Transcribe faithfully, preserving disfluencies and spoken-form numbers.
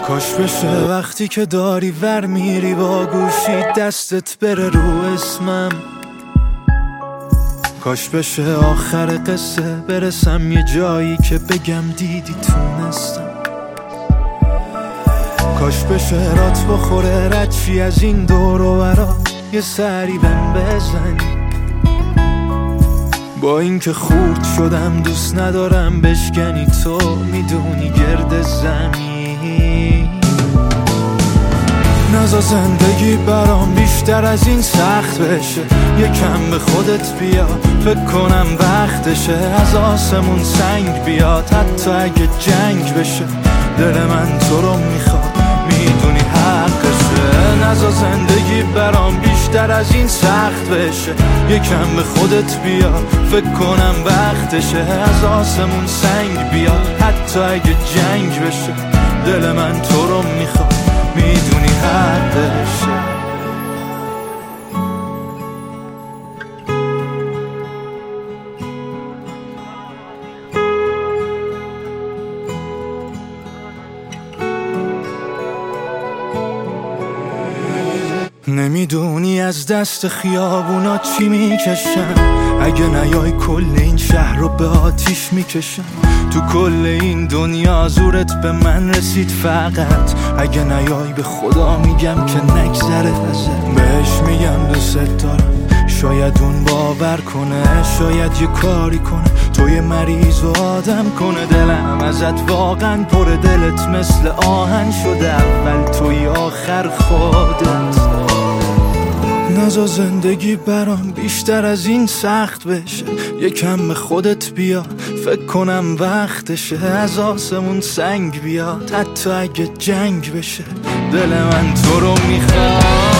کاش بشه وقتی که داری ور میری با گوشی دستت بره رو اسمم، کاش بشه آخر قصه برسم یه جایی که بگم دیدی تونستم، کاش بشه رات بخوره ردشی از این دور و برا یه سری بهم بزنی. با اینکه خورد شدم دوست ندارم بشکنی، تو میدونی گرد زمین. نزا زندگی برام بیشتر از این سخت بشه، یکم به خودت بیا فکر کنم وقتشه. از آسمون سنگ بیاد حتی اگه جنگ بشه، دل من تو رو میخواد میدونی حقشه. نزا زندگی برام بیشتر از این سخت بشه، یکم به خودت بیا فکر کنم وقتشه. از آسمون سنگ بیاد حتی اگه جنگ بشه، دل من تو رو میخواد میدونی حقشه. نمیدونی از دست خیابونا چی میکشم، اگه نیای کل این شهر رو به آتیش میکشم. تو کل این دنیا زورت به من رسید فقط، اگه نیای به خدا میگم که نگذره ازت. بهش میگم دوست دارم، شاید اون باور کنه، شاید یه کاری کنه توی مریض و آدم کنه. دلم ازت واقعا پر، دلت مثل آهن شده، اول توی آخر خودت. نزا زندگی برام بیشتر از این سخت بشه، یکم به خودت بیا فکر کنم وقتشه. از آسمون سنگ بیاد حتی اگه جنگ بشه، دل من تو رو میخواد